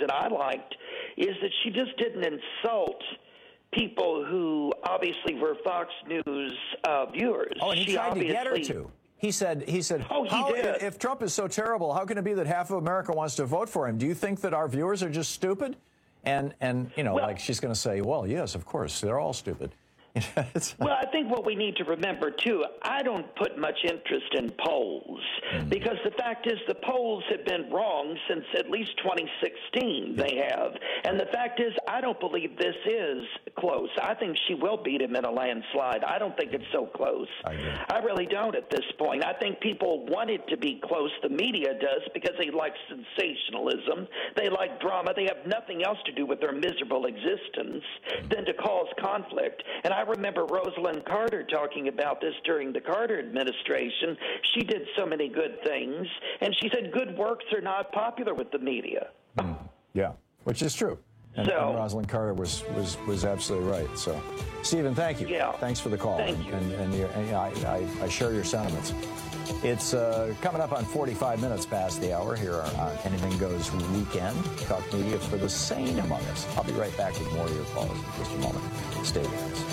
liked is that she just didn't insult people who obviously were Fox News viewers. Oh, and he tried to get her to. He said, oh, he did. If Trump is so terrible, how can it be that half of America wants to vote for him? Do you think that our viewers are just stupid? And you know, like she's going to say, well, yes, of course, they're all stupid. Well, I think what we need to remember, too, I don't put much interest in polls because the fact is the polls have been wrong since at least 2016. They have. And the fact is I don't believe this is close. I think she will beat him in a landslide. I don't think it's so close. I really don't at this point. I think people want it to be close. The media does because they like sensationalism. They like drama. They have nothing else to do with their miserable existence than to cause conflict. And I remember Rosalind Carter talking about this during the Carter administration. She did so many good things, and she said good works are not popular with the media. Yeah, which is true. And Rosalind Carter was absolutely right. So, Stephen, thank you. Yeah. Thanks for the call. Thank you. And I share your sentiments. It's coming up on 45 minutes past the hour here on Anything Goes Weekend. Talk Media for the sane among us. I'll be right back with more of your calls in just a moment. Stay with us.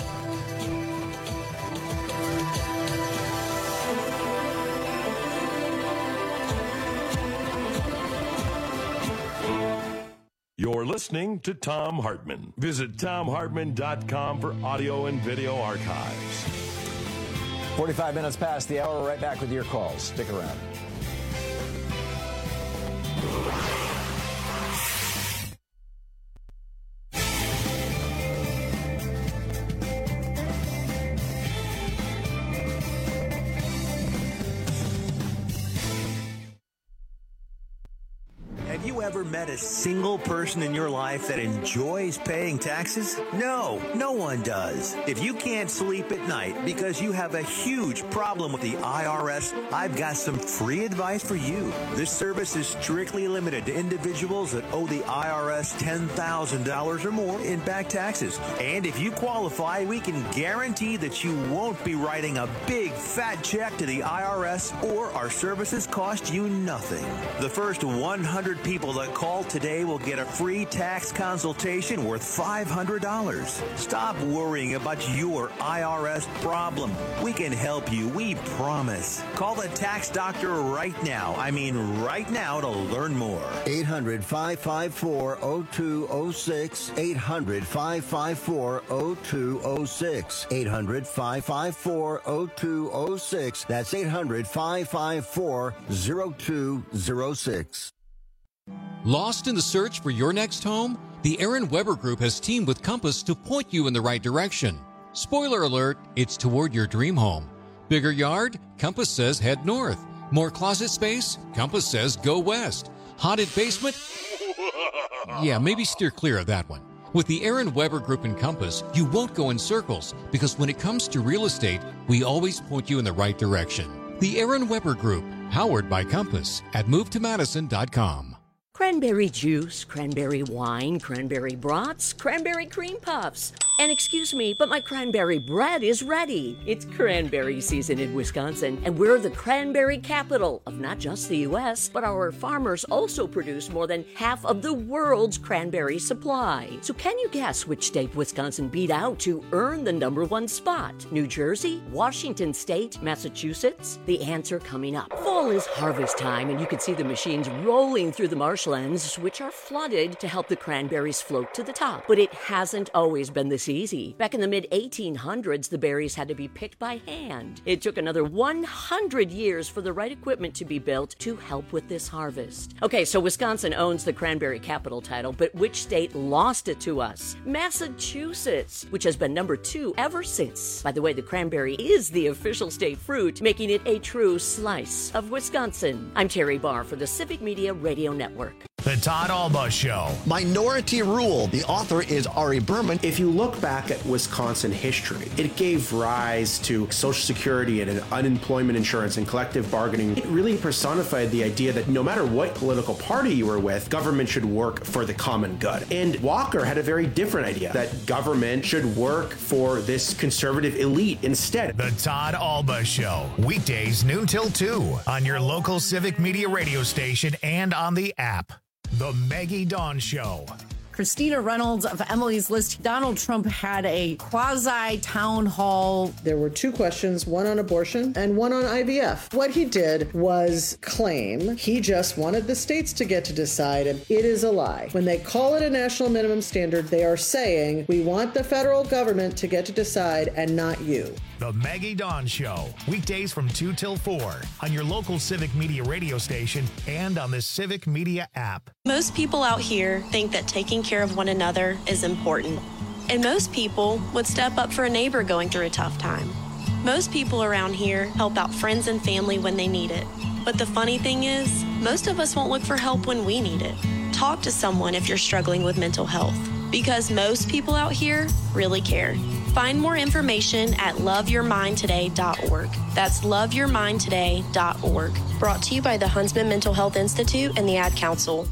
You're listening to Thom Hartmann. Visit ThomHartmann.com for audio and video archives. 45 minutes past the hour. Right back with your calls. Stick around. Have you ever met a single person in your life that enjoys paying taxes? No, no one does. If you can't sleep at night because you have a huge problem with the IRS, I've got some free advice for you. This service is strictly limited to individuals that owe the IRS $10,000 or more in back taxes. And if you qualify, we can guarantee that you won't be writing a big fat check to the IRS, or our services cost you nothing. The first 100 people that call today will get a free tax consultation worth $500. Stop worrying about your IRS problem. We can help you, we promise. Call the tax doctor right now. I mean right now to learn more. 800-554-0206. 800-554-0206. 800-554-0206. That's 800-554-0206. Lost in the search for your next home? The Aaron Weber Group has teamed with Compass to point you in the right direction. Spoiler alert, it's toward your dream home. Bigger yard? Compass says head north. More closet space? Compass says go west. Haunted basement? Yeah, maybe steer clear of that one. With the Aaron Weber Group and Compass, you won't go in circles, because when it comes to real estate, we always point you in the right direction. The Aaron Weber Group, powered by Compass, at MoveToMadison.com. Cranberry juice, cranberry wine, cranberry brats, cranberry cream puffs. And excuse me, but my cranberry bread is ready. It's cranberry season in Wisconsin, and we're the cranberry capital of not just the U.S., but our farmers also produce more than half of the world's cranberry supply. So can you guess which state Wisconsin beat out to earn the #1 spot? New Jersey, Washington State, Massachusetts? The answer coming up. Fall is harvest time, and you can see the machines rolling through the marshlands, which are flooded to help the cranberries float to the top. But it hasn't always been this easy. Back in the mid-1800s, the berries had to be picked by hand. It took another 100 years for the right equipment to be built to help with this harvest. Okay, so Wisconsin owns the cranberry capital title, but which state lost it to us? Massachusetts, which has been #2 ever since. By the way, the cranberry is the official state fruit, making it a true slice of Wisconsin. I'm Terry Barr for the Civic Media Radio Network. The Todd Alba Show. Minority Rule. The author is Ari Berman. If you look back at Wisconsin history, it gave rise to Social Security and unemployment insurance and collective bargaining. It really personified the idea that no matter what political party you were with, government should work for the common good. And Walker had a very different idea, that government should work for this conservative elite instead. The Todd Alba Show. Weekdays noon till 2 on your local Civic Media radio station and on the app. The Maggie Dawn Show. Christina Reynolds of Emily's List. Donald Trump had a quasi-town hall. There were two questions, one on abortion and one on IVF. What he did was claim he just wanted the states to get to decide, and it is a lie. When they call it a national minimum standard, they are saying, we want the federal government to get to decide and not you. The Maggie Dawn Show, weekdays from 2 till 4 on your local Civic Media radio station and on the Civic Media app. Most people out here think that taking care of one another is important. And most people would step up for a neighbor going through a tough time. Most people around here help out friends and family when they need it. But the funny thing is, most of us won't look for help when we need it. Talk to someone if you're struggling with mental health, because most people out here really care. Find more information at loveyourmindtoday.org. That's loveyourmindtoday.org. Brought to you by the Huntsman Mental Health Institute and the Ad Council.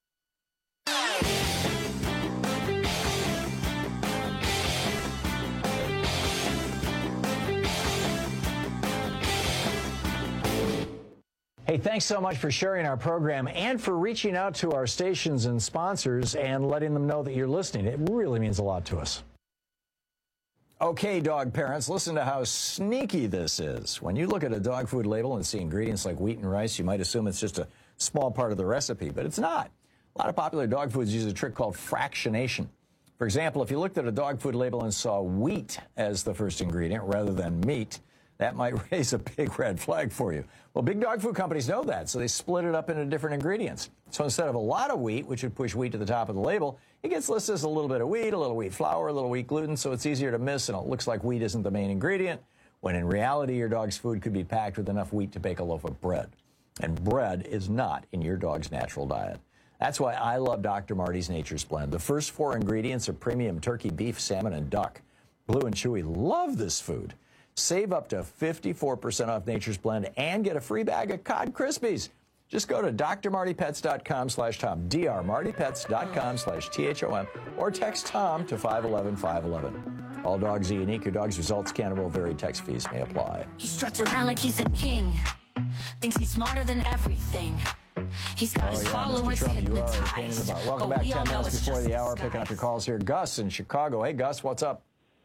Hey, thanks so much for sharing our program and for reaching out to our stations and sponsors and letting them know that you're listening. It really means a lot to us. Okay, dog parents, listen to how sneaky this is. When you look at a dog food label and see ingredients like wheat and rice, you might assume it's just a small part of the recipe, but it's not. A lot of popular dog foods use a trick called fractionation. For example, if you looked at a dog food label and saw wheat as the first ingredient rather than meat, that might raise a big red flag for you. Well, big dog food companies know that, so they split it up into different ingredients. So instead of a lot of wheat, which would push wheat to the top of the label, it gets listed as a little bit of wheat, a little wheat flour, a little wheat gluten, so it's easier to miss, and it looks like wheat isn't the main ingredient, when in reality, your dog's food could be packed with enough wheat to bake a loaf of bread. And bread is not in your dog's natural diet. That's why I love Dr. Marty's Nature's Blend. The first 4 ingredients are premium turkey, beef, salmon, and duck. Blue and Chewy love this food. Save up to 54% off Nature's Blend and get a free bag of Cod Krispies. Just go to drmartypets.com/Tom, drmartypets.com/THOM, or text Tom to 511-511. All dogs are unique. Your dog's results can will vary. Text fees may apply. He struts around like he's a king. Thinks he's smarter than everything. He's got his followers hypnotized. Welcome back. 10 minutes before the hour. Picking up your calls here. Gus in Chicago. Hey, Gus, what's up?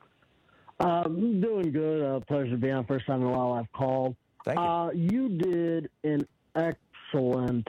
Doing good. Pleasure to be on. First time in a while I've called. Thank you. You did an excellent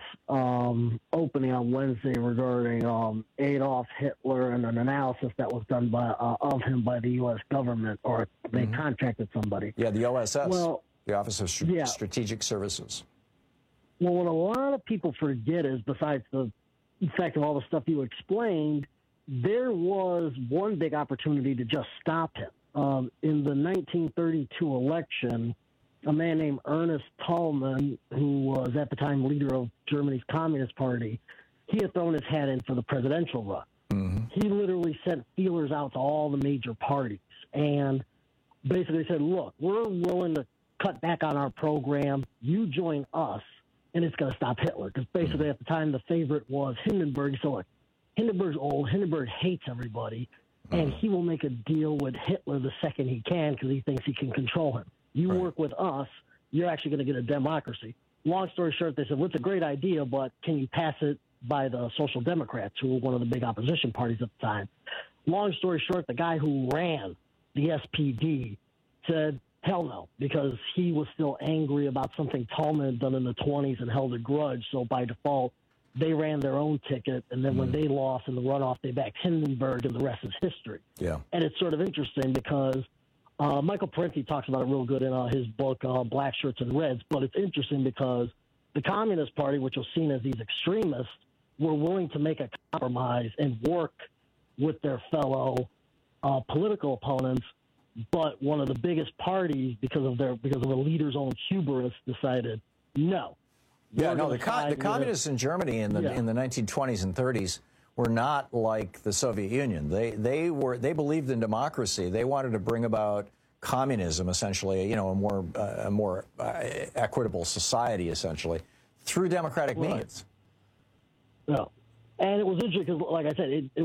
opening on Wednesday regarding Adolf Hitler and an analysis that was done by of him by the U.S. government, or they contracted somebody. Yeah, the OSS, well, the Office of Strategic Services. Well, what a lot of people forget is, besides the fact of all the stuff you explained, there was one big opportunity to just stop him. In the 1932 election, a man named Ernest Thälmann, who was at the time leader of Germany's Communist Party, he had thrown his hat in for the presidential run. He literally sent feelers out to all the major parties and basically said, look, we're willing to cut back on our program. You join us, and it's going to stop Hitler. Because basically at the time, the favorite was Hindenburg. So look, Hindenburg's old. Hindenburg hates everybody. And he will make a deal with Hitler the second he can because he thinks he can control him. You work with us, you're actually going to get a democracy. Long story short, they said, well, it's a great idea, but can you pass it by the Social Democrats, who were one of the big opposition parties at the time? Long story short, the guy who ran the SPD said, hell no, because he was still angry about something Thälmann had done in the 20s and held a grudge. So by default, they ran their own ticket, and then when they lost in the runoff, they backed Hindenburg, and the rest is history. Yeah. And it's sort of interesting because Michael Parenti talks about it real good in his book, Black Shirts and Reds, but it's interesting because the Communist Party, which was seen as these extremists, were willing to make a compromise and work with their fellow political opponents, but one of the biggest parties, because of a leader's own hubris, decided no. Yeah, no, the communists in Germany in the 1920s and 30s were not like the Soviet Union. They believed in democracy. They wanted to bring about communism, essentially, you know, a more equitable society, essentially, through democratic means. Yeah. And it was interesting because, like I said, the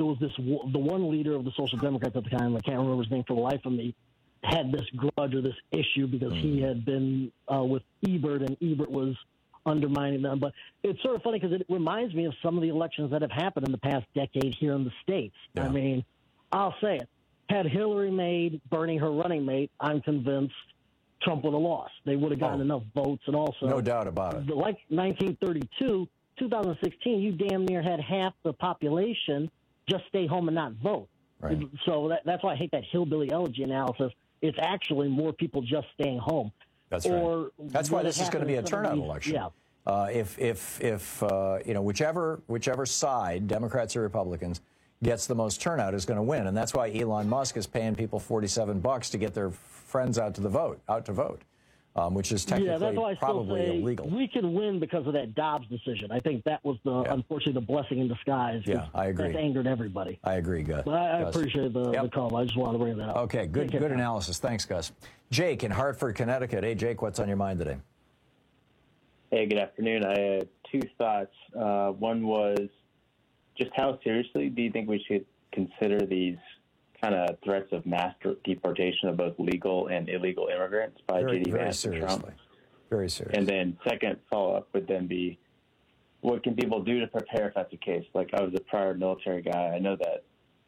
one leader of the Social Democrats at the time, I can't remember his name for the life of me, had this grudge or this issue because he had been with Ebert, and Ebert was undermining them. But it's sort of funny because it reminds me of some of the elections that have happened in the past decade here in the States. Yeah. I mean, I'll say it. Had Hillary made Bernie her running mate, I'm convinced Trump would have lost. They would have gotten enough votes. And also, no doubt about it. Like 1932, 2016, you damn near had half the population just stay home and not vote. Right. So that's why I hate that hillbilly elegy analysis. It's actually more people just staying home. That's right. That's why this is going to be a turnout election. Yeah. If you know, whichever side, Democrats or Republicans, gets the most turnout is going to win, and that's why Elon Musk is paying people $47 to get their friends out to vote, which is technically that's why I probably still say illegal. We can win because of that Dobbs decision. I think that was unfortunately the blessing in disguise. Yeah, I agree. That angered everybody. I agree, Gus. But I appreciate the call. I just wanted to bring that up. Okay, good analysis. Thanks, Gus. Jake in Hartford, Connecticut. Hey, Jake, what's on your mind today? Hey, good afternoon. I had two thoughts. One was just how seriously do you think we should consider these kind of threats of mass deportation of both legal and illegal immigrants by J.D. Vance and Trump? Very serious. And then second follow-up would then be, what can people do to prepare if that's the case? Like, I was a prior military guy. I know that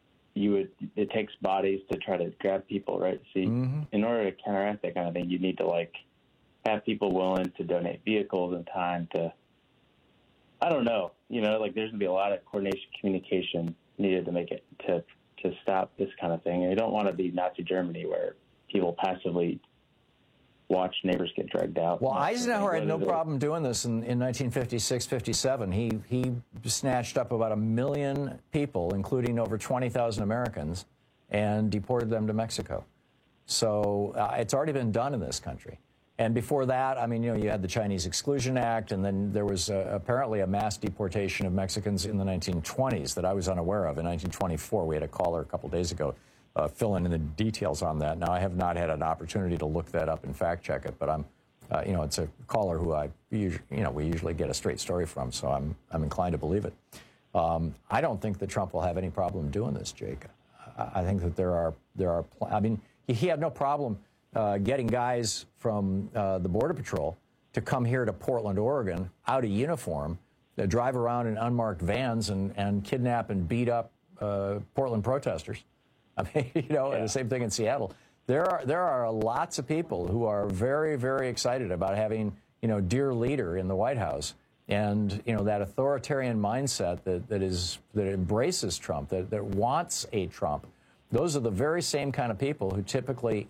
it takes bodies to try to grab people, right? See, in order to counteract that kind of thing, you need to, like, have people willing to donate vehicles and time to, I don't know, you know, like there's going to be a lot of coordination, communication needed to make it, to stop this kind of thing. And you don't want to be Nazi Germany where people passively watch neighbors get dragged out. Well, Eisenhower had no problem doing this in 1956, 57. He snatched up about 1 million people, including over 20,000 Americans, and deported them to Mexico. So it's already been done in this country. And before that, I mean, you know, you had the Chinese Exclusion Act, and then there was apparently a mass deportation of Mexicans in the 1920s that I was unaware of. In 1924, we had a caller a couple days ago filling in the details on that. Now, I have not had an opportunity to look that up and fact check it, but I'm, you know, it's a caller who we usually get a straight story from, so I'm inclined to believe it. I don't think that Trump will have any problem doing this, Jake. I think that there are. I mean, he had no problem getting guys from the Border Patrol to come here to Portland, Oregon, out of uniform, drive around in unmarked vans and kidnap and beat up Portland protesters. I mean, you know, and the same thing in Seattle. There are lots of people who are very, very excited about having, you know, dear leader in the White House, and you know that authoritarian mindset that embraces Trump, that wants a Trump. Those are the very same kind of people who typically,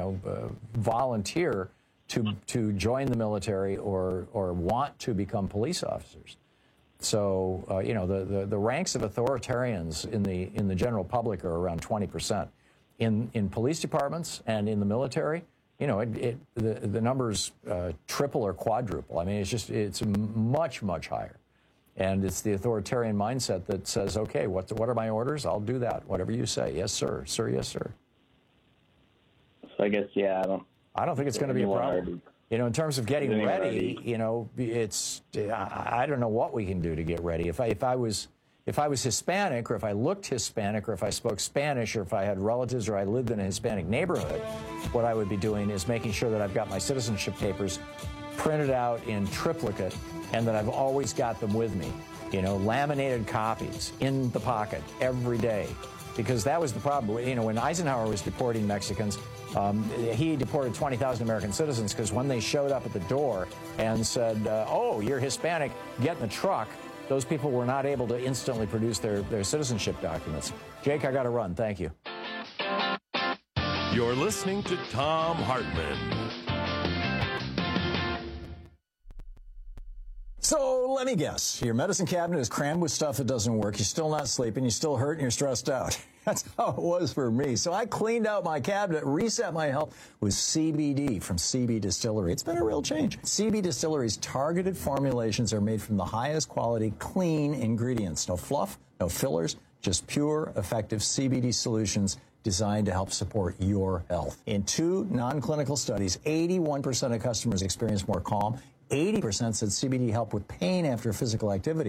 volunteer to join the military or want to become police officers. So, you know, the ranks of authoritarians in the general public are around 20%. In police departments and in the military, you know, the numbers triple or quadruple. I mean, it's much, much higher. And it's the authoritarian mindset that says, okay, what are my orders? I'll do that. Whatever you say. Yes, sir. Sir, yes, sir. So I guess, I don't think it's going to be a problem. You know, in terms of getting ready, you know, I don't know what we can do to get ready. If I was Hispanic, or if I looked Hispanic, or if I spoke Spanish, or if I had relatives, or I lived in a Hispanic neighborhood, what I would be doing is making sure that I've got my citizenship papers printed out in triplicate, and that I've always got them with me. You know, laminated copies in the pocket every day. Because that was the problem. You know, when Eisenhower was deporting Mexicans, he deported 20,000 American citizens because when they showed up at the door and said, oh, you're Hispanic, get in the truck, those people were not able to instantly produce their citizenship documents. Jake, I got to run. Thank you. You're listening to Thom Hartmann. So let me guess, your medicine cabinet is crammed with stuff that doesn't work. You're still not sleeping. You're still hurt and you're stressed out. That's how it was for me. So I cleaned out my cabinet, reset my health with CBD from CB Distillery. It's been a real change. CB Distillery's targeted formulations are made from the highest quality, clean ingredients. No fluff, no fillers, just pure, effective CBD solutions designed to help support your health. In 2 non-clinical studies, 81% of customers experienced more calm. 80% said CBD helped with pain after physical activity.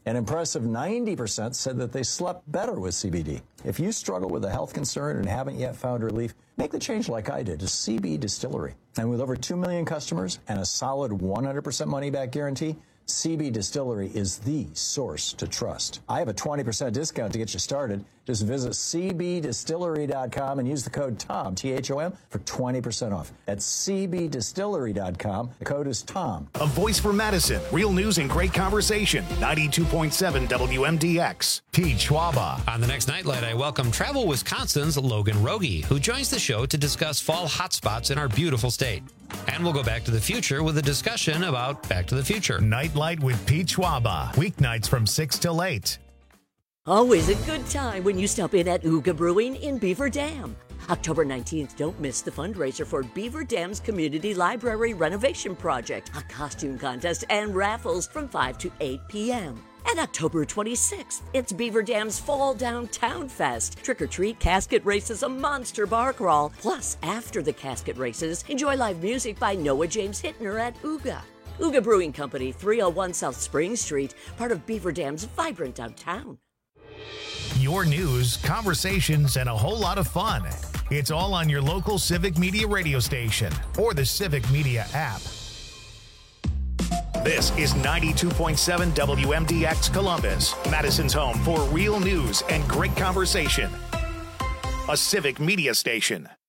An impressive 90% said that they slept better with CBD. If you struggle with a health concern and haven't yet found relief, make the change like I did to CB Distillery. And with over 2 million customers and a solid 100% money-back guarantee, CB Distillery is the source to trust. I have a 20% discount to get you started. Just visit cbdistillery.com and use the code TOM, T-H-O-M, for 20% off. That's cbdistillery.com. The code is TOM. A voice for Madison. Real news and great conversation. 92.7 WMDX. Pete Schwaba. On the next Nightlight, I welcome Travel Wisconsin's Logan Rogie, who joins the show to discuss fall hotspots in our beautiful state. And we'll go back to the future with a discussion about Back to the Future. Nightlight with Pete Schwaba. Weeknights from 6 till 8. Always a good time when you stop in at Ooga Brewing in Beaver Dam. October 19th, don't miss the fundraiser for Beaver Dam's Community Library Renovation Project, a costume contest, and raffles from 5 to 8 p.m. And October 26th, it's Beaver Dam's Fall Downtown Fest. Trick-or-treat, casket races, a monster bar crawl. Plus, after the casket races, enjoy live music by Noah James Hittner at Ooga. Ooga Brewing Company, 301 South Spring Street, part of Beaver Dam's vibrant downtown. Your news, conversations, and a whole lot of fun. It's all on your local Civic Media radio station or the Civic Media app. This is 92.7 WMDX Columbus, Madison's home for real news and great conversation. A Civic Media station.